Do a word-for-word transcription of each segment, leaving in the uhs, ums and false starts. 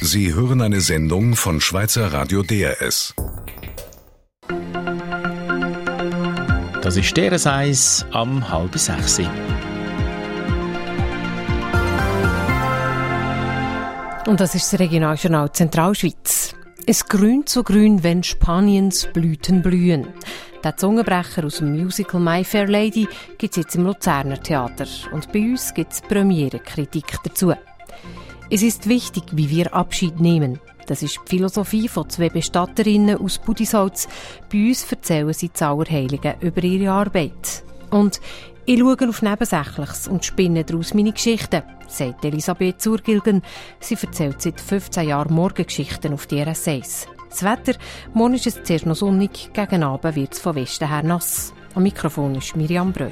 Sie hören eine Sendung von Schweizer Radio D R S. Das ist D R S eins am halb sechs. Und das ist das Regionaljournal Zentralschweiz. Es grünt so grün, wenn Spaniens Blüten blühen. Der Zungenbrecher aus dem Musical My Fair Lady gibt es jetzt im Luzerner Theater. Und bei uns gibt es Premierenkritik dazu. Es ist wichtig, wie wir Abschied nehmen. Das ist die Philosophie von zwei Bestatterinnen aus Budisholz. Bei uns erzählen sie die Allerheiligen über ihre Arbeit. Und ich schaue auf Nebensächliches und spinne daraus meine Geschichten, sagt Elisabeth Zurgilgen. Sie erzählt seit fünfzehn Jahren Morgengeschichten auf D R S eins. Das Wetter, morgen ist es zuerst noch sonnig, gegen Abend wird es von Westen her nass. Am Mikrofon ist Miriam Breu.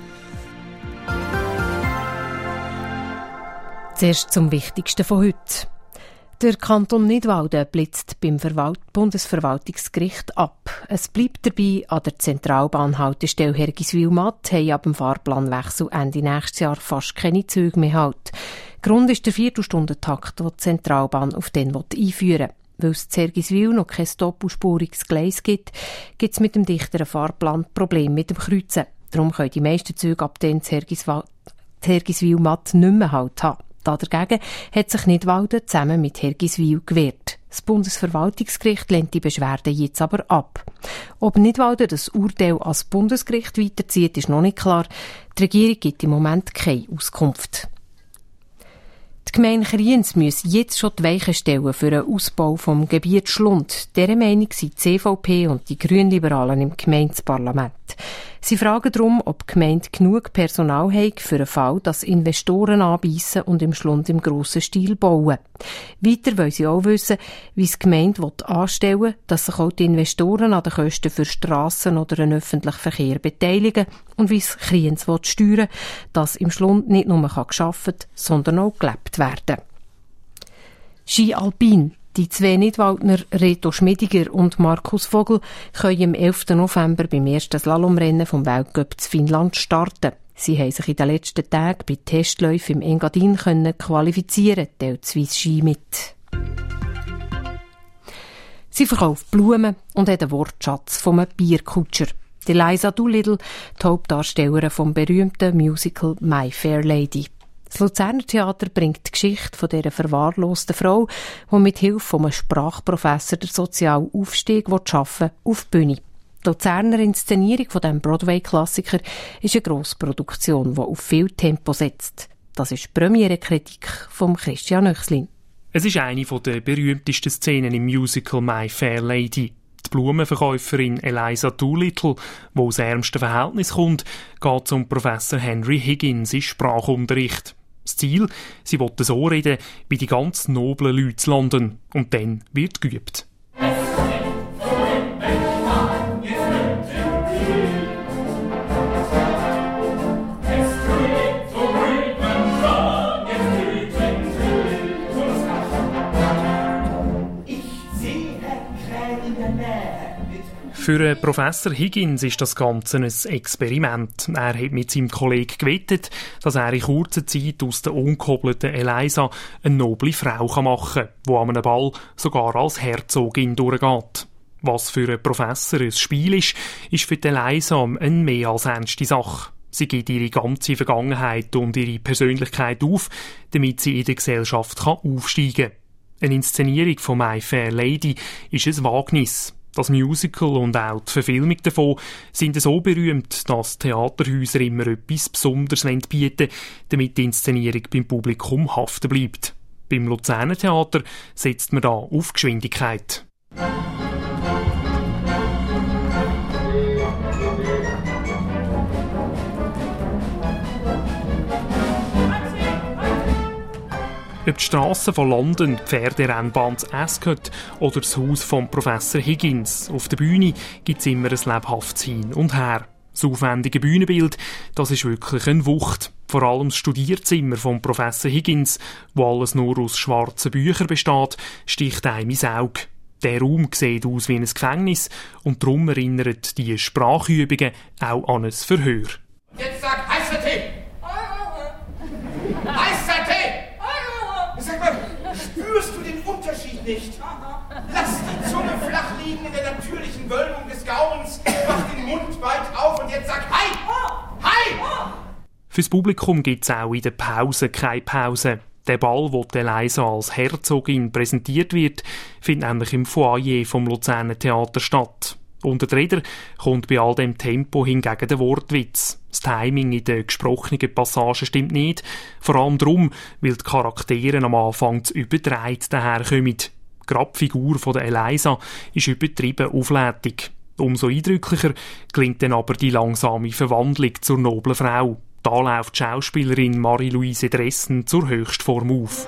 Zuerst zum Wichtigsten von heute. Der Kanton Nidwalden blitzt beim Verwalt- Bundesverwaltungsgericht ab. Es bleibt dabei, an der Zentralbahnhaltestelle Hergiswil-Matt haben ab dem Fahrplanwechsel Ende nächstes Jahr fast keine Züge mehr Halt. Grund ist der Viertelstundentakt, den die Zentralbahn auf den einführen will. Weil es in Hergiswil noch kein doppelspuriges Gleis gibt, gibt es mit dem dichteren Fahrplan Probleme mit dem Kreuzen. Darum können die meisten Züge ab den Hergiswil-Matt nicht mehr Halt haben. Dagegen hat sich Nidwalden zusammen mit Hergiswil gewehrt. Das Bundesverwaltungsgericht lehnt die Beschwerde jetzt aber ab. Ob Nidwalden das Urteil als Bundesgericht weiterzieht, ist noch nicht klar. Die Regierung gibt im Moment keine Auskunft. Die Gemeinde Kriens muss jetzt schon die Weichen stellen für einen Ausbau vom Gebiet Schlund. Dieser Meinung sind die C V P und die Grünliberalen im Gemeindeparlament. Sie fragen darum, ob die Gemeinde genug Personal hat für den Fall, dass Investoren anbeissen und im Schlund im grossen Stil bauen. Weiter wollen sie auch wissen, wie es die Gemeinde anstellen will, dass sich auch die Investoren an den Kosten für Strassen oder den öffentlichen Verkehr beteiligen und wie es Kriens steuern will, dass im Schlund nicht nur gearbeitet, sondern auch gelebt werden. Ski Alpin. Die zwei Nidwaldner Reto Schmidiger und Markus Vogel können am elften November beim ersten Slalomrennen vom Weltcup zu Finnland starten. Sie haben sich in den letzten Tagen bei Testläufen im Engadin können qualifizieren, teilt Swiss Ski mit. Sie verkauft Blumen und hat einen Wortschatz von einem Bierkutscher. Die Liza Doolittle, die Hauptdarstellerin vom berühmten Musical My Fair Lady. Das Luzerner Theater bringt die Geschichte von dieser verwahrlosten Frau, die mit Hilfe von einem Sprachprofessor den sozialen Aufstieg schaffen will, auf die Bühne. Die Luzerner Inszenierung von diesem Broadway-Klassiker ist eine Grossproduktion, die auf viel Tempo setzt. Das ist die Premierenkritik von Christian Oechslin. Es ist eine der berühmtesten Szenen im Musical My Fair Lady. Die Blumenverkäuferin Eliza Doolittle, die aus ärmsten Verhältnissen kommt, geht zum Professor Henry Higgins in Sprachunterricht. Das Ziel, sie will so reden, wie die ganz noblen Leute in London. Und dann wird geübt. Für Professor Higgins ist das Ganze ein Experiment. Er hat mit seinem Kollegen gewettet, dass er in kurzer Zeit aus der ungehobelten Eliza eine noble Frau machen kann, die an einem Ball sogar als Herzogin durchgeht. Was für einen Professor ein Spiel ist, ist für die Eliza eine mehr als ernste Sache. Sie gibt ihre ganze Vergangenheit und ihre Persönlichkeit auf, damit sie in der Gesellschaft aufsteigen kann. Eine Inszenierung von My Fair Lady ist ein Wagnis. Das Musical und auch die Verfilmung davon sind so berühmt, dass Theaterhäuser immer etwas Besonderes bieten wollen, damit die Inszenierung beim Publikum haften bleibt. Beim Luzerner Theater setzt man da auf Geschwindigkeit. Ob die Strassen von London, die Pferderennbahn zu Ascot oder das Haus von Professor Higgins, auf der Bühne gibt es immer ein lebhaftes Hin und Her. Das aufwendige Bühnenbild, das ist wirklich eine Wucht. Vor allem das Studierzimmer von Professor Higgins, wo alles nur aus schwarzen Büchern besteht, sticht einem ins Auge. Der Raum sieht aus wie ein Gefängnis und darum erinnern die Sprachübungen auch an ein Verhör. Jetzt sag heißer Tee! Heißer Tee! Sag mal, spürst du den Unterschied geschieht nicht. Lass die Zunge flach liegen in der natürlichen Wölbung des Gaumens, mach den Mund weit auf und jetzt sag Hi! Hi! Fürs Publikum gibt es auch in der Pause keine Pause. Der Ball, wo Eliza als Herzogin präsentiert wird, findet nämlich im Foyer vom Luzerner Theater statt. Unter die Räder kommt bei all dem Tempo hingegen der Wortwitz. Das Timing in den gesprochenen Passagen stimmt nicht, vor allem darum, weil die Charaktere am Anfang zu überdreht daherkommen. Gerade die Figur von der Eliza ist übertrieben auflädig. Umso eindrücklicher klingt dann aber die langsame Verwandlung zur noblen Frau. Da läuft die Schauspielerin Marie-Louise Dressen zur Höchstform auf.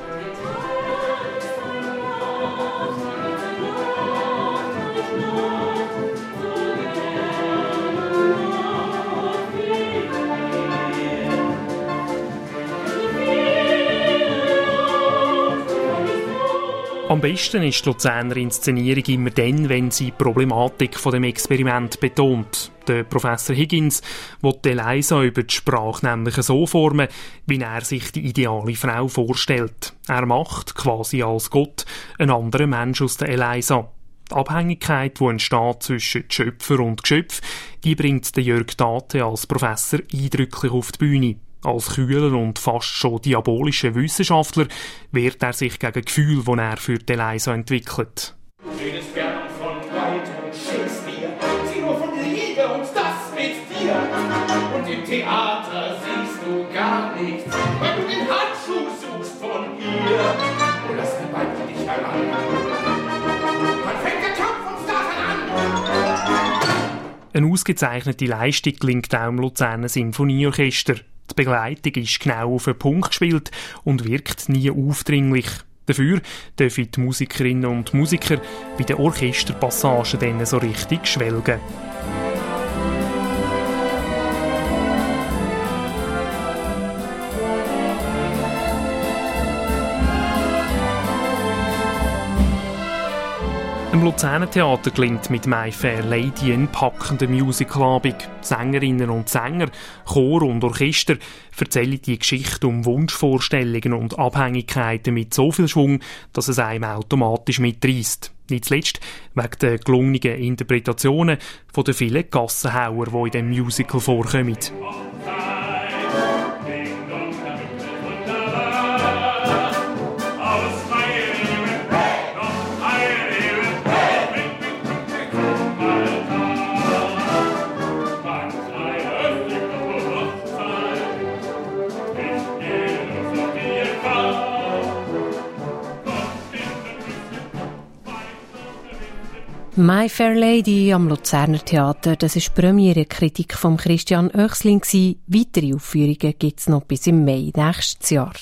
Am besten ist die Luzerner Inszenierung immer dann, wenn sie die Problematik von dem Experiment betont. Der Professor Higgins will Eliza über die Sprache nämlich so formen, wie er sich die ideale Frau vorstellt. Er macht, quasi als Gott, einen anderen Mensch aus der Eliza. Die Abhängigkeit, die entsteht zwischen Schöpfer und Geschöpf, die bringt der Jörg Date als Professor eindrücklich auf die Bühne. Als kühler und fast schon diabolischer Wissenschaftler wehrt er sich gegen Gefühle, die er für die Eliza entwickelt. Du redest gern von White und Shakespeare, sieh nur von Liebe und das mit dir. Und im Theater siehst du gar nichts, weil du den Handschuh suchst von ihr. Und lass die Beine dich heran. Dann fängt der Kampf uns daran an. Eine ausgezeichnete Leistung gelingt auch im Luzerner Sinfonieorchester. Die Begleitung ist genau auf den Punkt gespielt und wirkt nie aufdringlich. Dafür dürfen die Musikerinnen und Musiker bei den Orchesterpassagen dann so richtig schwelgen. Im Luzerner Theater gelingt mit «My Fair Lady» ein packender Musicalabend. Sängerinnen und Sänger, Chor und Orchester erzählen die Geschichte um Wunschvorstellungen und Abhängigkeiten mit so viel Schwung, dass es einem automatisch mitreißt. Nicht zuletzt wegen der gelungenen Interpretationen von den vielen Gassenhauer, die in diesem Musical vorkommen. «My Fair Lady» am Luzerner Theater, das war die Premiere-Kritik von Christian Oechslin. Weitere Aufführungen gibt es noch bis im Mai nächstes Jahr.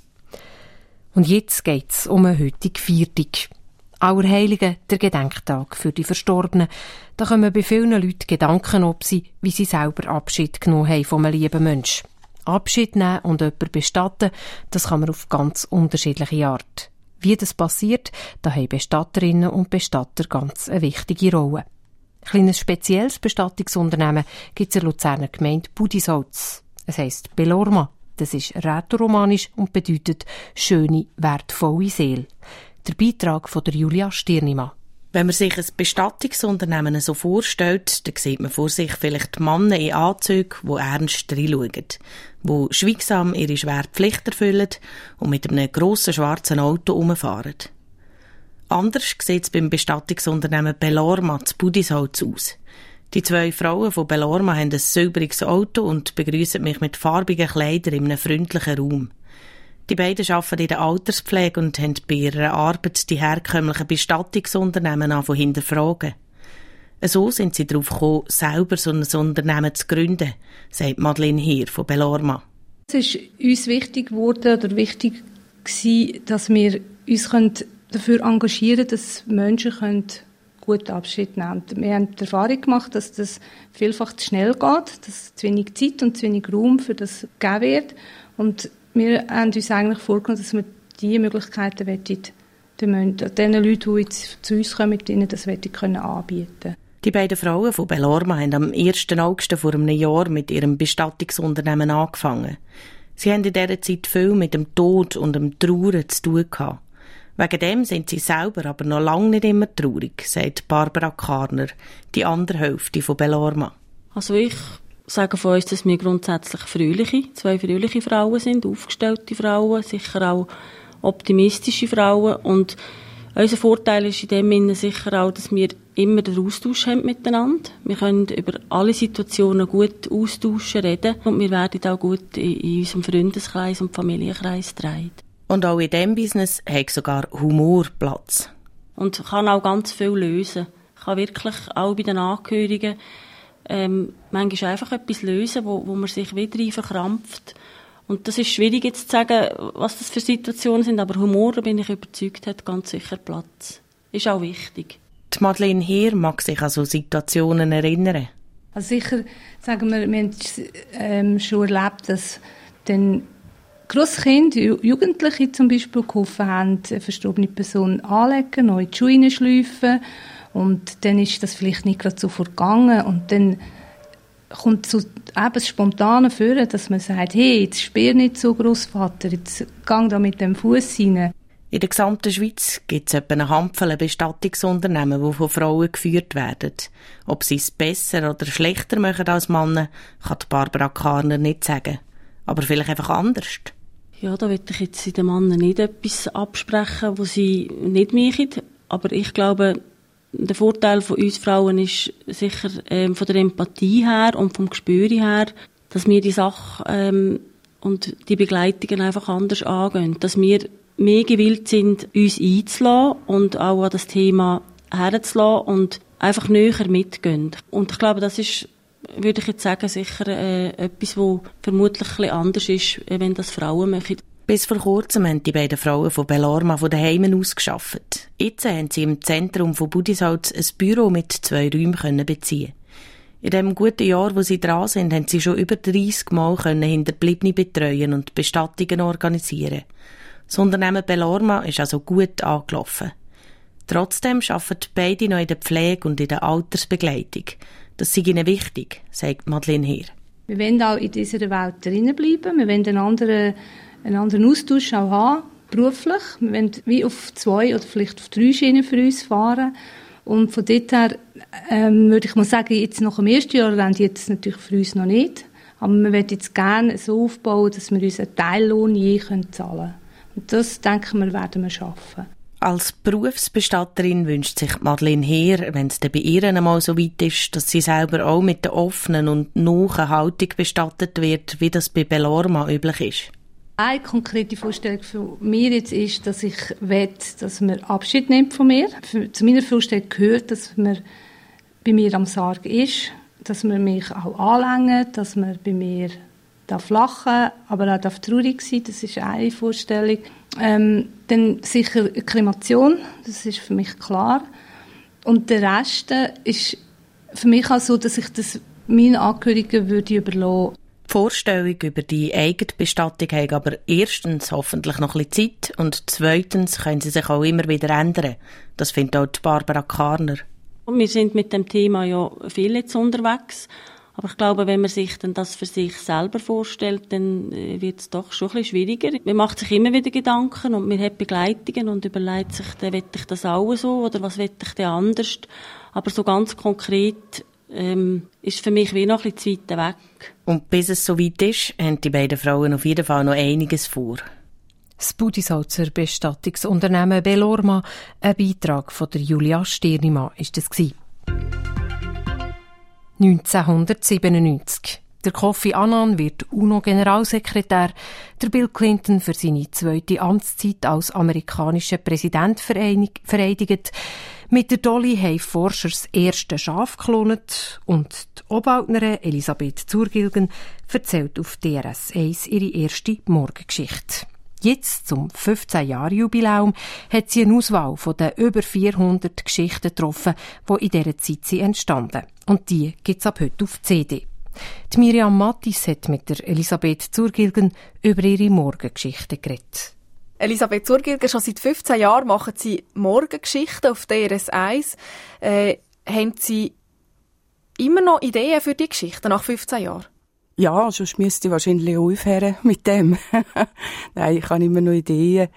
Und jetzt geht es um eine heutige Feiertag. Allerheiligen, der Gedenktag für die Verstorbenen. Da kommen bei vielen Leuten Gedanken ob sie, wie sie selber Abschied genommen haben von einem lieben Menschen. Abschied nehmen und jemanden bestatten, das kann man auf ganz unterschiedliche Art. Wie das passiert, da haben Bestatterinnen und Bestatter ganz eine wichtige Rolle. Ein kleines spezielles Bestattungsunternehmen gibt es in der Luzerner Gemeinde Budisholz. Es heisst Belorma. Das ist rätoromanisch und bedeutet «schöne, wertvolle Seele». Der Beitrag von der Julia Stirnimann. Wenn man sich ein Bestattungsunternehmen so vorstellt, dann sieht man vor sich vielleicht Männer in Anzügen, die ernst reinschauen, die schweigsam ihre schwere Pflicht erfüllen und mit einem grossen schwarzen Auto herumfahren. Anders sieht es beim Bestattungsunternehmen Belorma zu Budisholz aus. Die zwei Frauen von Belorma haben ein silbriges Auto und begrüßen mich mit farbigen Kleidern in einem freundlichen Raum. Die beiden arbeiten in der Alterspflege und haben bei ihrer Arbeit die herkömmlichen Bestattungsunternehmen an von hinterfragen. So sind sie darauf gekommen, selber so ein Unternehmen zu gründen, sagt Madeleine Heer von Belorma. Es ist uns wichtig geworden oder wichtig gewesen, dass wir uns dafür engagieren können, dass Menschen gut Abschied nehmen können. Wir haben die Erfahrung gemacht, dass das vielfach zu schnell geht, dass zu wenig Zeit und zu wenig Raum für das gegeben wird. Und wir haben uns eigentlich vorgenommen, dass wir diese Möglichkeiten den, den Leuten, die jetzt zu uns kommen, ihnen das können anbieten. Die beiden Frauen von Belorma haben am ersten August vor einem Jahr mit ihrem Bestattungsunternehmen angefangen. Sie haben in dieser Zeit viel mit dem Tod und dem Trauern zu tun gehabt. Wegen dem sind sie selber aber noch lange nicht immer traurig, sagt Barbara Karner, die andere Hälfte von Belorma. Also ich sage von uns, dass wir grundsätzlich fröhliche, zwei fröhliche Frauen sind, aufgestellte Frauen, sicher auch optimistische Frauen. Und unser Vorteil ist in dem Sinne sicher auch, dass wir immer den Austausch haben miteinander. Wir können über alle Situationen gut austauschen, reden und wir werden auch gut in, in unserem Freundeskreis und Familienkreis getragen. Und auch in diesem Business hat sogar Humor Platz. Und kann auch ganz viel lösen. Ich kann wirklich auch bei den Angehörigen ähm, manchmal einfach etwas lösen, wo, wo man sich wieder rein verkrampft. Und das ist schwierig jetzt zu sagen, was das für Situationen sind, aber Humor, da bin ich überzeugt, hat ganz sicher Platz. Ist auch wichtig. Die Madeleine Heer mag sich an so Situationen erinnern. Also sicher, sagen wir, wir haben ähm, schon erlebt, dass dann Grosskinder, Jugendliche zum Beispiel, geholfen haben, eine verstorbene Person anlegen, neu in die Schuhe hineinschleifen. Und dann ist das vielleicht nicht gerade so vorgegangen. Und dann kommt so eben das Spontane vor, dass man sagt, hey, jetzt spiel nicht so, Grossvater, jetzt gang da mit dem Fuß rein. In der gesamten Schweiz gibt es etwa eine Handvoll Bestattungsunternehmen, die von Frauen geführt werden. Ob sie es besser oder schlechter machen als Männer, kann Barbara Karner nicht sagen. Aber vielleicht einfach anders. Ja, da will ich jetzt den Männern nicht etwas absprechen, was sie nicht machen. Aber ich glaube, der Vorteil von uns Frauen ist sicher ähm, von der Empathie her und vom Gespür her, dass wir die Sache ähm, und die Begleitungen einfach anders angehen. Dass wir mehr gewillt sind, uns einzulassen und auch an das Thema herzulassen und einfach näher mitgehen. Und ich glaube, das ist, würde ich jetzt sagen, sicher äh, etwas, was vermutlich ein bisschen anders ist, wenn das Frauen machen. Bis vor kurzem haben die beiden Frauen von Belorma von den Heimen aus gearbeitet. Jetzt haben sie im Zentrum von Budisholz ein Büro mit zwei Räumen können beziehen. In dem guten Jahr, wo sie dran sind, haben sie schon über dreissig Mal Hinterbliebene betreuen und Bestattungen organisieren. Das Unternehmen Belorma ist also gut angelaufen. Trotzdem arbeiten beide noch in der Pflege und in der Altersbegleitung. Das sei ihnen wichtig, sagt Madeleine Heer. Wir wollen auch in dieser Welt drinnen bleiben. Wir wollen einen anderen, einen anderen Austausch auch haben, beruflich. Wir wollen wie auf zwei oder vielleicht auf drei Schienen für uns fahren. Und von dort her ähm, würde ich mal sagen, jetzt nach dem ersten Jahr wollen die jetzt natürlich für uns noch nicht. Aber wir wollen jetzt gerne so aufbauen, dass wir uns einen Teillohn je zahlen können. Und das, denken wir, werden wir schaffen. Als Berufsbestatterin wünscht sich Madeleine Heer, wenn es bei ihr einmal so weit ist, dass sie selber auch mit der offenen und nahen Haltung bestattet wird, wie das bei Belorma üblich ist. Eine konkrete Vorstellung von mir jetzt ist, dass ich will, dass man Abschied nimmt von mir. Für, zu meiner Vorstellung gehört, dass man bei mir am Sarg ist, dass man mich auch anlängt, dass man bei mir darf lachen, aber auch darf traurig sein. Das ist eine Vorstellung. Ähm, dann sicher eine Kremation, das ist für mich klar. Und der Rest ist für mich auch so, dass ich das meinen Angehörigen würde überlassen. Die Vorstellung über die eigene Bestattung hat aber erstens hoffentlich noch ein bisschen Zeit und zweitens können sie sich auch immer wieder ändern. Das findet auch die Barbara Karner. Wir sind mit dem Thema ja viel jetzt unterwegs. Aber ich glaube, wenn man sich dann das für sich selber vorstellt, dann wird es doch schon ein bisschen schwieriger. Man macht sich immer wieder Gedanken und man hat Begleitungen und überlegt sich, dann will ich das auch so oder was will ich denn anders. Aber so ganz konkret ähm, ist für mich wie noch ein bisschen zu weit weg. Und bis es so weit ist, haben die beiden Frauen auf jeden Fall noch einiges vor. Das Budisholzer Bestattungsunternehmen Belorma, ein Beitrag von der Julia Stirnimann ist das gewesen. neunzehnhundertsiebenundneunzig. Der Kofi Annan wird U N O-Generalsekretär, der Bill Clinton für seine zweite Amtszeit als amerikanischer Präsident vereidigt. Mit der Dolly haben Forscher das erste Schaf geklont und die Obautnerin Elisabeth Zurgilgen erzählt auf D R S eins ihre erste Morgengeschichte. Jetzt, zum fünfzehn-Jahr-Jubiläum, hat sie eine Auswahl von den über vierhundert Geschichten getroffen, die in dieser Zeit entstanden sind. Und die gibt es ab heute auf C D. Die Miriam Mattis hat mit der Elisabeth Zurgilgen über ihre Morgengeschichten geredet. Elisabeth Zurgilgen, schon seit fünfzehn Jahren machen Sie Morgengeschichten auf D R S eins. Äh, haben Sie immer noch Ideen für die Geschichten nach fünfzehn Jahren? Ja, sonst müsste ich wahrscheinlich aufhören mit dem. Nein, ich habe immer noch Ideen.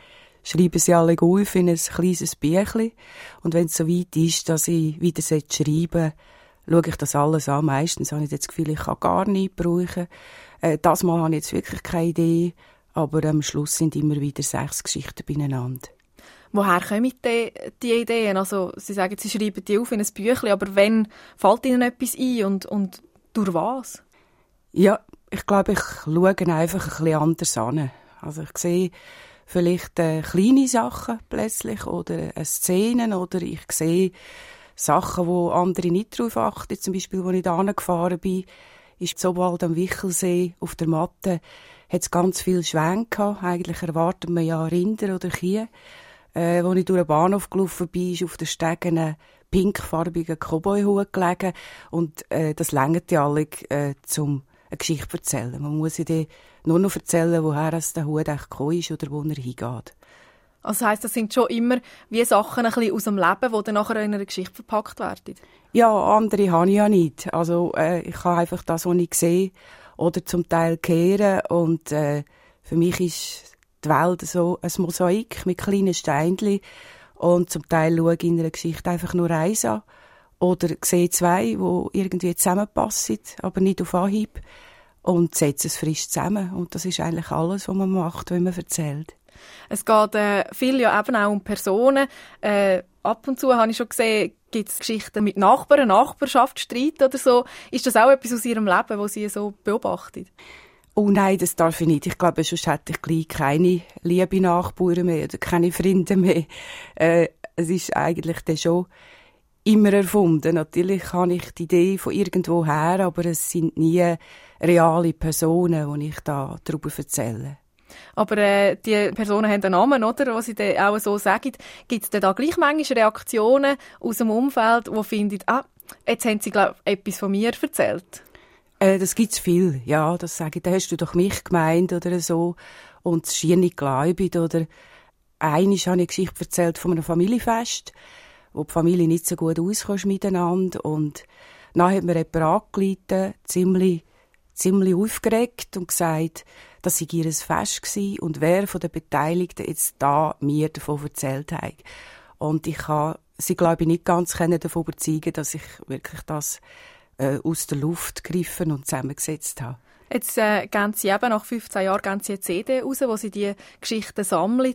schreiben sie alle auf in ein kleines Büchlein. Und wenn es so weit ist, dass ich wieder schreiben schaue ich das alles an. Meistens habe ich das Gefühl, ich kann gar nichts brauchen. Äh, das Mal habe ich jetzt wirklich keine Idee. Aber am Schluss sind immer wieder sechs Geschichten beieinander. Woher kommen die, die Ideen? Also, Sie sagen, Sie schreiben die auf in ein Büchlein, aber wann fällt Ihnen etwas ein und, und durch was? Ja, ich glaube, ich schaue einfach ein bisschen anders an. Also ich sehe vielleicht äh, kleine Sachen plötzlich oder äh, Szenen oder ich sehe Sachen, wo andere nicht darauf achten. Zum Beispiel, als ich da gefahren bin, ist Zobwald am Wichelsee auf der Matte, hat es ganz viele Schwänge gehabt. Eigentlich erwartet man ja Rinder oder Kühe. Äh, als ich durch den Bahnhof gelaufen bin, ist auf der Stege ein pinkfarbiger Cowboy-Hut gelegen. Und äh, das reicht ja alle, äh, zum eine Geschichte erzählen. Man muss ja nur noch erzählen, woher es der Hut echt gekommen ist oder wo er hingeht. Also das heisst, das sind schon immer wie Sachen ein bisschen aus dem Leben, die dann nachher in einer Geschichte verpackt werden? Ja, andere habe ich ja nicht. Also äh, ich habe einfach das, was ich sehe, oder zum Teil kehren. Und äh, für mich ist die Welt so ein Mosaik mit kleinen Steinchen. Und zum Teil schaue ich in einer Geschichte einfach nur eins an. Oder sehe zwei, die irgendwie zusammenpassen, aber nicht auf Anhieb. Und setze es frisch zusammen. Und das ist eigentlich alles, was man macht, wenn man erzählt. Es geht äh, viel ja eben auch um Personen. Äh, ab und zu habe ich schon gesehen, gibt es Geschichten mit Nachbarn, Nachbarschaftsstreit oder so. Ist das auch etwas aus Ihrem Leben, das Sie so beobachten? Oh nein, das darf ich nicht. Ich glaube, sonst hätte ich gleich keine liebe Nachbarn mehr oder keine Freunde mehr. Äh, es ist eigentlich dann schon immer erfunden. Natürlich habe ich die Idee von irgendwo her, aber es sind nie reale Personen, die ich da darüber erzähle. Aber äh, die Personen haben einen Namen, oder? Was sie dann auch so sagen. Gibt es da gleich manchmal Reaktionen aus dem Umfeld, die finden, ah, jetzt haben sie, glaube ich, etwas von mir erzählt? Äh, das gibt's viel, ja. Das sage ich, da hast du doch mich gemeint oder so. Und es schier nicht gläubig. Oder einmal habe ich eine Geschichte erzählt von einem Familienfest, wo die Familie nicht so gut auskam miteinander. Und dann hat mir jemand angerufen, ziemlich, ziemlich aufgeregt und gesagt, dass sei ihr Fest war und wer von den Beteiligten jetzt da mir davon erzählt hat. Und ich kann sie, glaube ich, nicht ganz davon überzeugen, dass ich wirklich das äh, aus der Luft gegriffen und zusammengesetzt habe. Jetzt äh, geben Sie eben nach fünfzehn Jahren geben Sie eine C D raus, wo Sie die Geschichten sammeln.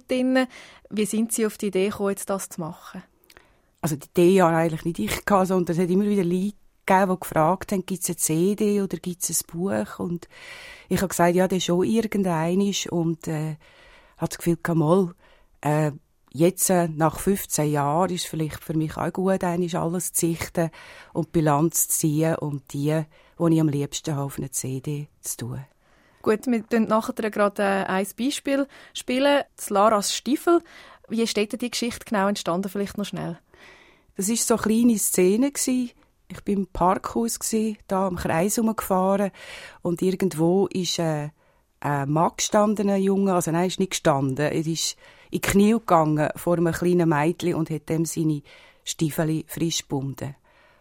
Wie sind Sie auf die Idee gekommen, jetzt das zu machen? Also die Idee habe eigentlich nicht ich gehabt, sondern es hat immer wieder Leute gegeben, die gefragt haben, gibt es eine C D oder gibt es ein Buch? Und ich habe gesagt, ja, das ist schon irgendeines. Und äh, habe das Gefühl, mal, äh, jetzt äh, nach fünfzehn Jahren ist es vielleicht für mich auch gut, eigentlich alles zu sichten und Bilanz zu ziehen und die, die ich am liebsten habe, auf eine C D zu tun. Gut, wir spielen nachher gerade äh, ein Beispiel spielen, das Laras Stiefel. Wie ist dort die Geschichte genau entstanden, vielleicht noch schnell? Das war so eine kleine Szene. Ich war im Parkhaus, da am Kreis herumgefahren und irgendwo ist äh, ein Mann gestanden, ein Junge, also nein, er ist nicht gestanden, er ist in die Knie gegangen vor einem kleinen Mädchen und hat dem seine Stiefel frisch gebunden.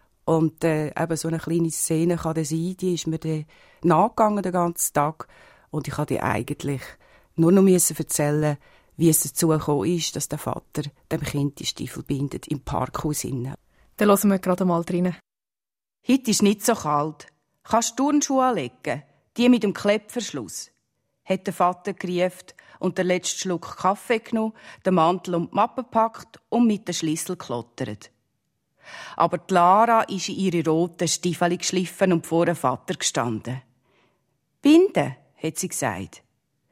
Und äh, eben so eine kleine Szene kann das sein, die ist mir dann nachgegangen den ganzen Tag und ich musste eigentlich nur noch erzählen, wie es dazu gekommen ist, dass der Vater dem Kind die Stiefel bindet im Parkhaus. Dann hören wir gerade mal rein. Heute ist nicht so kalt. Kannst du Turnschuhe anlegen? Die mit dem Klettverschluss? Hat der Vater gerufen und den letzten Schluck Kaffee genommen, den Mantel um die Mappe gepackt und mit dem Schlüssel geklottert. Aber die Lara ist in ihre roten Stiefel geschliffen und vor dem Vater gestanden. «Binden», hat sie gesagt.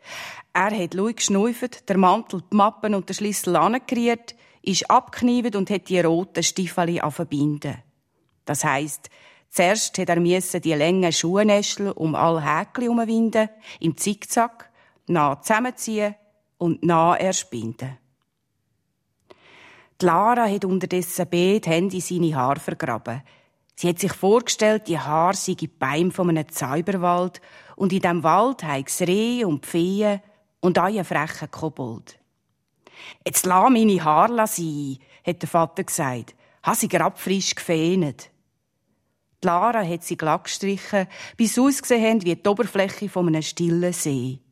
Er hat laut geschnauft, der Mantel, die Mappen und den Schlüssel angeriert, ist abgeknieft und hat die roten Stiefel verbinden. Das heisst, zuerst hat er die langen Schuhnäschel um alle Häkchen herumwinden, im Zickzack, nah zusammenziehen und nah erst binden. Die Lara hat unterdessen beide Hände in seine Haare vergraben. Sie hat sich vorgestellt, die Haare seien die Beine von einem Zauberwald und in diesem Wald habe es Rehe und Pfeien und auch einen frechen Kobold. «Jetzt lass meine Haare sein», hat der Vater gesagt. «Ha sie grad frisch gefähnet». Die Lara hat sie glatt gestrichen, bis sie ausgesehen haben wie die Oberfläche von einem stillen See.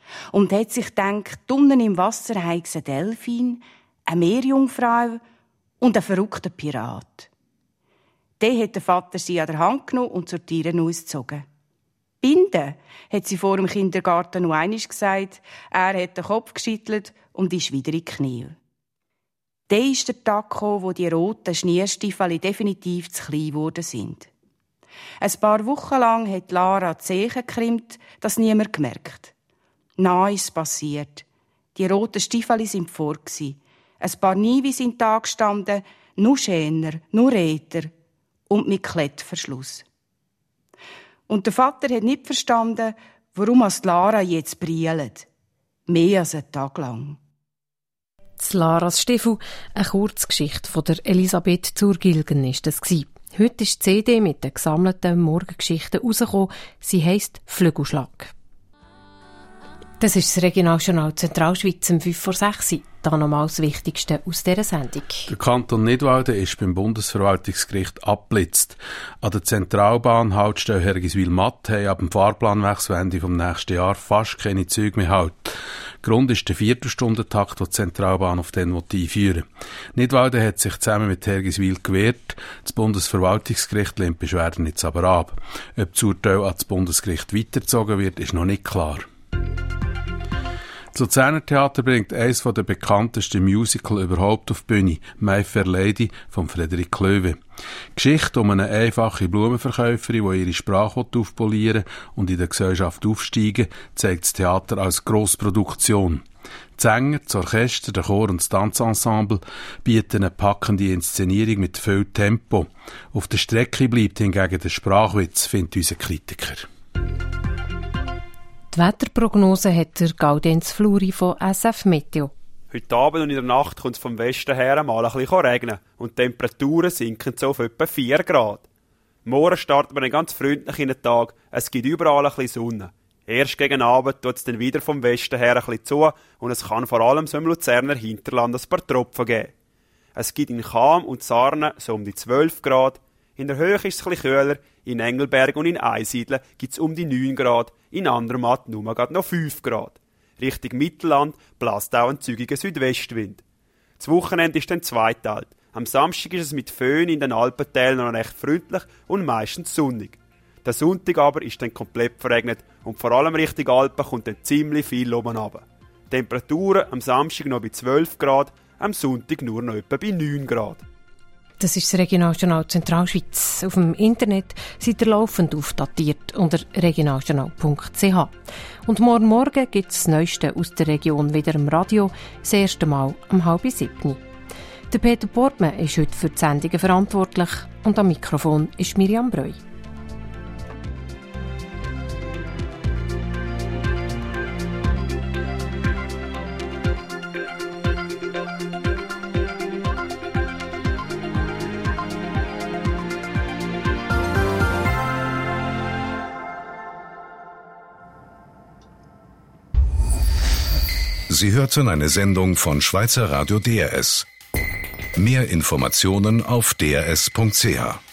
Und hat sich gedacht, unten im Wasser heig's ein Delfin, eine Meerjungfrau und ein verrückter Pirat. Dann hat der Vater sie an der Hand genommen und zur Tiere ausgezogen. Binden, hat sie vor dem Kindergarten noch einmal gesagt. Er hat den Kopf geschüttelt und ist wieder in die Knie. Dann ist der Tag gekommen, wo die roten Schneestiefel definitiv zu klein geworden sind. Ein paar Wochen lang hat Lara die Zehen gekrimmt, das niemand gemerkt. Nein, ist passiert. Die roten Stiefel sind vor gsi. Ein paar Nivi sind da gestanden, nur Schäner, nur Räder und mit Klettverschluss. Und der Vater hat nicht verstanden, warum als Lara jetzt brillt. Mehr als einen Tag lang. Das Laras Stiefel, eine Kurzgeschichte von der Elisabeth Zurgilgen ist das gsi. Heute ist die C D mit den gesammelten Morgengeschichten rausgekommen. Sie heisst Flügelschlag. Das ist das Regionaljournal Zentralschweiz um fünf vor sechs. Da nochmal das Wichtigste aus dieser Sendung. Der Kanton Nidwalden ist beim Bundesverwaltungsgericht abgeblitzt. An der Zentralbahn Haltestelle Hergiswil-Matt haben ab dem Fahrplanwechsel Ende vom nächsten Jahr fast keine Züge mehr Halt. Grund ist der Viertelstundentakt, den die Zentralbahn auf den einführen will. Nidwalden hat sich zusammen mit Hergiswil gewehrt. Das Bundesverwaltungsgericht lehnt die Beschwerden jetzt aber ab. Ob das Urteil an das Bundesgericht weitergezogen wird, ist noch nicht klar. Das Luzerner Theater bringt eines der bekanntesten Musical überhaupt auf die Bühne, «My Fair Lady» von Frederik Klöwe. Geschichte um eine einfache Blumenverkäuferin, die ihre Sprache aufpolieren und in der Gesellschaft aufsteigen, zeigt das Theater als Grossproduktion. Die Sänger, das Orchester, der Chor und das Tanzensemble bieten eine packende Inszenierung mit viel Tempo. Auf der Strecke bleibt hingegen der Sprachwitz, findet unser Kritiker. Die Wetterprognose hat der Gaudenz Fluri von S F Meteo. Heute Abend und in der Nacht kommt es vom Westen her mal ein bisschen regnen und die Temperaturen sinken so auf etwa vier Grad. Morgen starten wir einen ganz freundlichen Tag, es gibt überall ein bisschen Sonne. Erst gegen Abend tut es dann wieder vom Westen her ein bisschen zu und es kann vor allem so im Luzerner Hinterland ein paar Tropfen geben. Es gibt in Cham und Sarnen so um die zwölf Grad, in der Höhe ist es ein bisschen kühler, in Engelberg und in Einsiedeln gibt es um die neun Grad, in Andermatt nur noch fünf Grad. Richtung Mittelland bläst auch ein zügiger Südwestwind. Das Wochenende ist dann zweiteilt. Am Samstag ist es mit Föhn in den Alpentälern noch recht freundlich und meistens sonnig. Der Sonntag aber ist dann komplett verregnet und vor allem Richtung Alpen kommt dann ziemlich viel oben runter. Temperaturen am Samstag noch bei zwölf Grad, am Sonntag nur noch etwa bei neun Grad. Das ist das Regionaljournal Zentralschweiz. Auf dem Internet seid ihr laufend aufdatiert unter regionaljournal punkt c h. Und morgen Morgen gibt es das Neueste aus der Region wieder im Radio, das erste Mal um halb sieben. Der Peter Portmann ist heute für die Sendungen verantwortlich und am Mikrofon ist Miriam Breu. Sie hörten eine Sendung von Schweizer Radio D R S. Mehr Informationen auf d r s punkt c h.